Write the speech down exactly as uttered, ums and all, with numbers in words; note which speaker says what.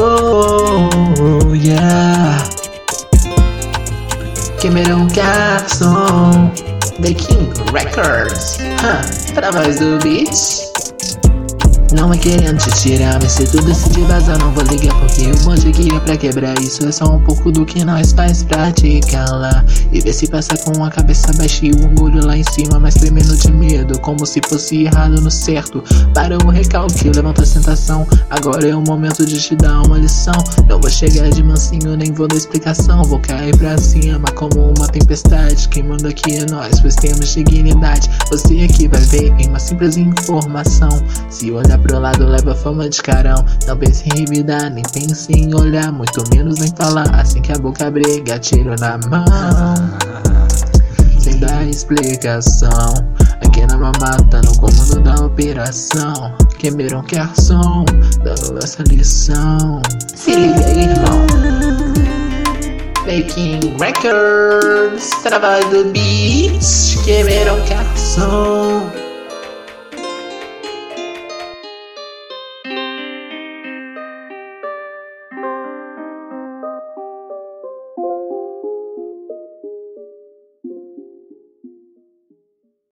Speaker 1: Oh, yeah. Cameron Carson, Making Records, huh, pra mais do beat. Não é querendo te tirar, mas se tu decidir vazar não vou ligar, porque o monte que é pra quebrar isso é só um pouco do que nós faz praticar lá. E ver se passa com a cabeça baixa e o orgulho lá em cima, mas tremendo de medo, como se fosse errado no certo. Para o recalque, levanta a sentação, agora é o momento de te dar uma lição. Não vou chegar de mansinho, nem vou dar explicação, vou cair pra cima como uma tempestade. Quem manda aqui é nós, pois temos dignidade. Você aqui vai ver em uma simples informação, se olhar pro lado leva fama de carão. Não pense em revidar, nem pense em olhar, muito menos em falar. Assim que a boca abrir, gatilho na mão, sem dar explicação. Aqui na mamata, no comando da operação, Cameron Carson, dando essa lição. Se liga aí, irmão. Making Records, trabalho do beat, Cameron Carson.